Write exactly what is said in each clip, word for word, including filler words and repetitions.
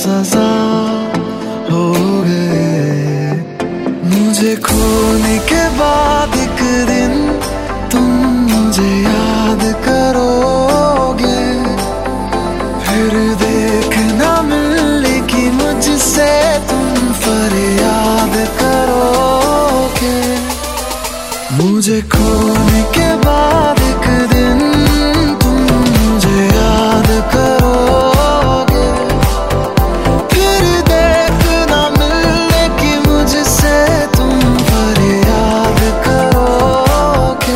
सजा हो गए। मुझे खोने के बाद एक दिन तुम मुझे याद करोगे, फिर देखना मिलने की मुझसे तुम फरियाद करोगे। मुझे खोने के बाद एक दिन तुम मुझे याद करोगे, फिर देखना मिलने की मुझसे तुम फरियाद करोगे।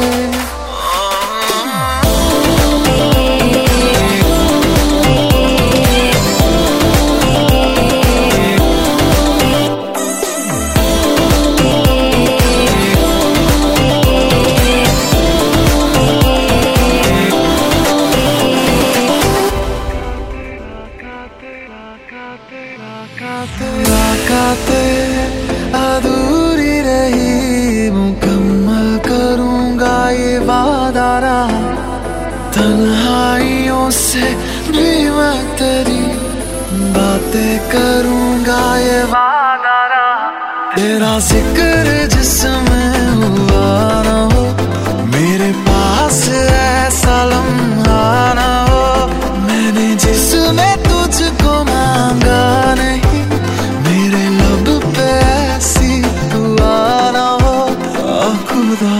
मुलाकातें अधूरी रही, मुकम्मल करूंगा ये वादा रहा। तन्हाइयों से भी मैं तेरी बातें करूंगा ये वादा रहा। तेरा जिक्र जिसमें हुआ ना हो, मेरे पास ऐसा लम्हा ना हो। मैंने जिसमें तुझको मांगा नहीं, मेरे लब पे ऐसी दुआ ना हो। खुदा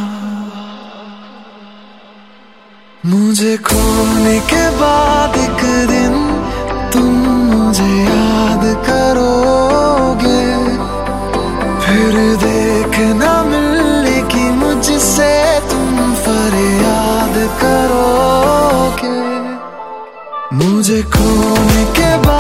मुझे खोने के बाद एक दिन तुम मुझे याद करोगे, फिर देखना मिलने की मुझसे तुम फरियाद करोगे। मुझे खोने के बाद